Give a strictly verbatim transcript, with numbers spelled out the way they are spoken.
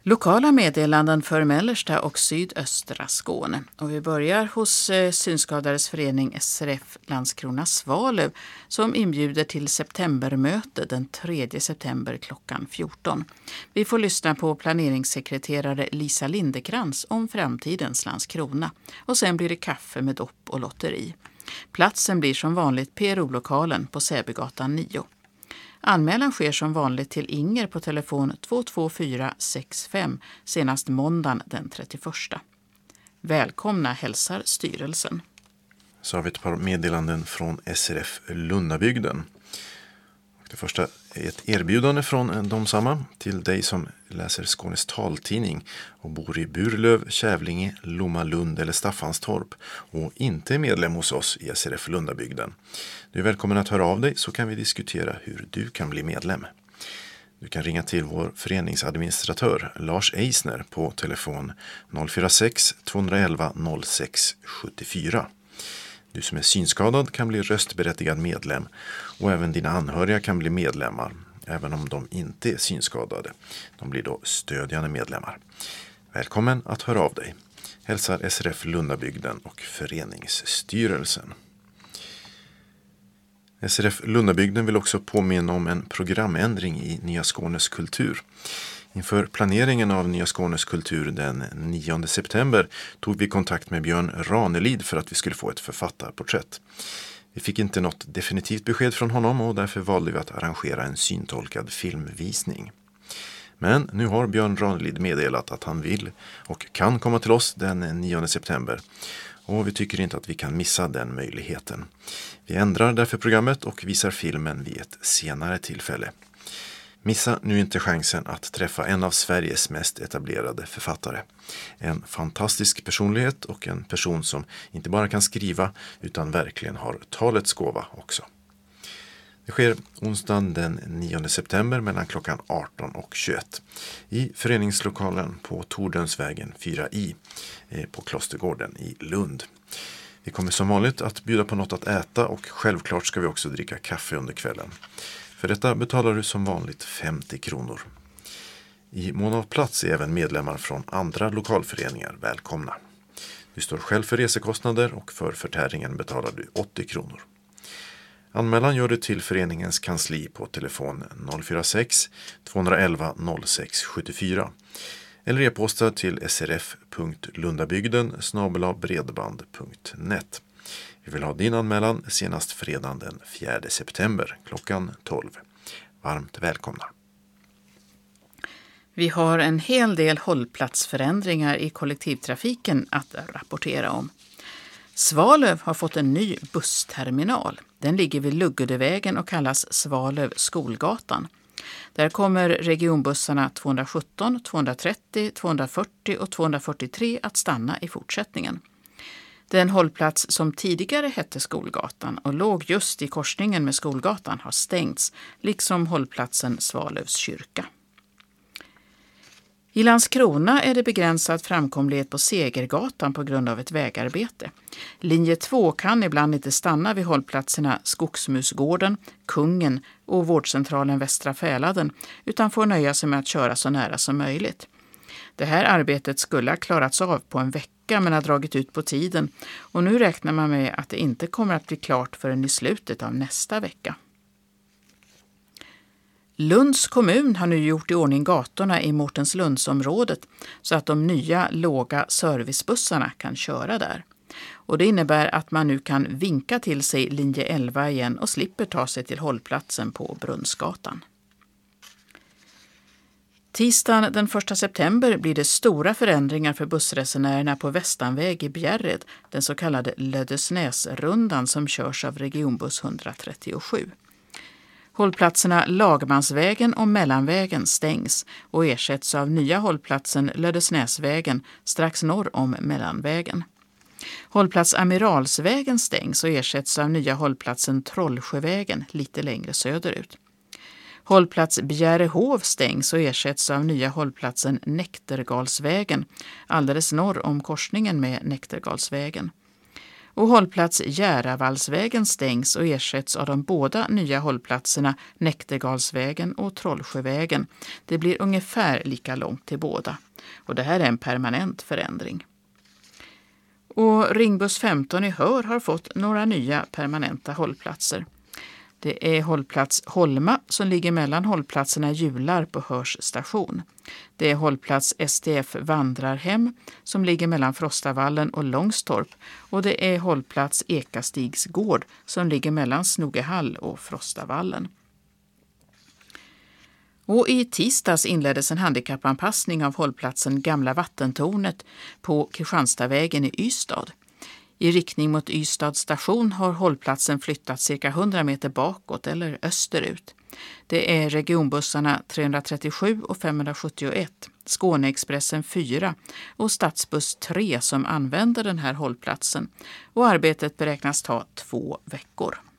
Lokala meddelanden för mellersta och sydöstra Skåne. Och vi börjar hos eh, Synskadades förening S R F Landskrona Svalöv som inbjuder till septembermöte den tredje september klockan fjorton. Vi får lyssna på planeringssekreterare Lisa Lindekrans om framtidens Landskrona. Och sen blir det kaffe med dopp och lotteri. Platsen blir som vanligt P R O-lokalen på Säbygatan nio. Anmälan sker som vanligt till Inger på telefon två två fyra sex fem senast måndagen den trettioförsta. Välkomna hälsar styrelsen. Så har vi ett par meddelanden från S R F Lundabygden. Det första är ett erbjudande från de samma till dig som läser Skånes taltidning och bor i Burlöv, Kävlinge, Lomma Lund eller Staffanstorp och inte är medlem hos oss i S R F Lundabygden. Du är välkommen att höra av dig så kan vi diskutera hur du kan bli medlem. Du kan ringa till vår föreningsadministratör Lars Eisner på telefon noll fyra sex två ett ett noll sex sju fyra. Du som är synskadad kan bli röstberättigad medlem och även dina anhöriga kan bli medlemmar, även om de inte är synskadade. De blir då stödjande medlemmar. Välkommen att höra av dig. Hälsar S R F Lundabygden och föreningsstyrelsen. S R F Lundabygden vill också påminna om en programändring i Nya Skånes kultur. Inför planeringen av Nya Skånes kultur den nionde september tog vi kontakt med Björn Ranelid för att vi skulle få ett författarporträtt. Vi fick inte något definitivt besked från honom och därför valde vi att arrangera en syntolkad filmvisning. Men nu har Björn Ranelid meddelat att han vill och kan komma till oss den nionde september. Och vi tycker inte att vi kan missa den möjligheten. Vi ändrar därför programmet och visar filmen vid ett senare tillfälle. Missa nu inte chansen att träffa en av Sveriges mest etablerade författare. En fantastisk personlighet och en person som inte bara kan skriva utan verkligen har talets gåva också. Det sker onsdagen den nionde september mellan klockan arton och tjugoett i föreningslokalen på Tordönsvägen fyra i på Klostergården i Lund. Vi kommer som vanligt att bjuda på något att äta och självklart ska vi också dricka kaffe under kvällen. För detta betalar du som vanligt femtio kronor. I mån av plats är även medlemmar från andra lokalföreningar välkomna. Du står själv för resekostnader och för förtäringen betalar du åttio kronor. Anmälan gör du till föreningens kansli på telefon noll fyra sex två ett ett noll sex sju fyra eller e-posta till srf punkt lundabygden snabel-a bredband punkt net. Vi vill ha din anmälan senast fredagen den fjärde september klockan tolv. Varmt välkomna. Vi har en hel del hållplatsförändringar i kollektivtrafiken att rapportera om. Svalöv har fått en ny bussterminal. Den ligger vid Luggedevägen och kallas Svalöv Skolgatan. Där kommer regionbussarna tvåhundrasjutton, tvåhundratrettio, tvåhundrafyrtio och tvåhundrafyrtiotre att stanna i fortsättningen. Den hållplats som tidigare hette Skolgatan och låg just i korsningen med Skolgatan har stängts, liksom hållplatsen Svalövs kyrka. I Landskrona är det begränsad framkomlighet på Segergatan på grund av ett vägarbete. Linje två kan ibland inte stanna vid hållplatserna Skogsmusgården, Kungen och vårdcentralen Västra Fäladen utan får nöja sig med att köra så nära som möjligt. Det här arbetet skulle ha klarats av på en vecka men har dragit ut på tiden och nu räknar man med att det inte kommer att bli klart förrän i slutet av nästa vecka. Lunds kommun har nu gjort i ordning gatorna i Mårtenslundsområdet så att de nya låga servicebussarna kan köra där. Och det innebär att man nu kan vinka till sig linje elva igen och slipper ta sig till hållplatsen på Brunnsgatan. Tisdagen den första september blir det stora förändringar för bussresenärerna på Västanväg i Bjärred, den så kallade Lödesnäsrundan som körs av regionbuss etthundratrettiosju. Hållplatserna Lagmansvägen och Mellanvägen stängs och ersätts av nya hållplatsen Lödesnäsvägen strax norr om Mellanvägen. Hållplats Amiralsvägen stängs och ersätts av nya hållplatsen Trollsjövägen lite längre söderut. Hållplats Bjärehov stängs och ersätts av nya hållplatsen Näktergalsvägen alldeles norr om korsningen med Näktergalsvägen. Och hållplats Järavallsvägen stängs och ersätts av de båda nya hållplatserna Näktergalsvägen och Trollsjövägen. Det blir ungefär lika långt till båda. Och det här är en permanent förändring. Och Ringbuss femton i Hör har fått några nya permanenta hållplatser. Det är hållplats Holma som ligger mellan hållplatserna Jularp och Hörs station. Det är hållplats S D F Vandrarhem som ligger mellan Frostavallen och Långstorp. Och det är hållplats Ekastigs gård som ligger mellan Snogehall och Frostavallen. Och i tisdags inleddes en handikappanpassning av hållplatsen Gamla vattentornet på Kristianstadvägen i Ystad. I riktning mot Ystad station har hållplatsen flyttat cirka hundra meter bakåt eller österut. Det är regionbussarna trehundratrettiosju och femhundrasjuttioett, Skåneexpressen fyra och Stadsbuss tre som använder den här hållplatsen. Och arbetet beräknas ta två veckor.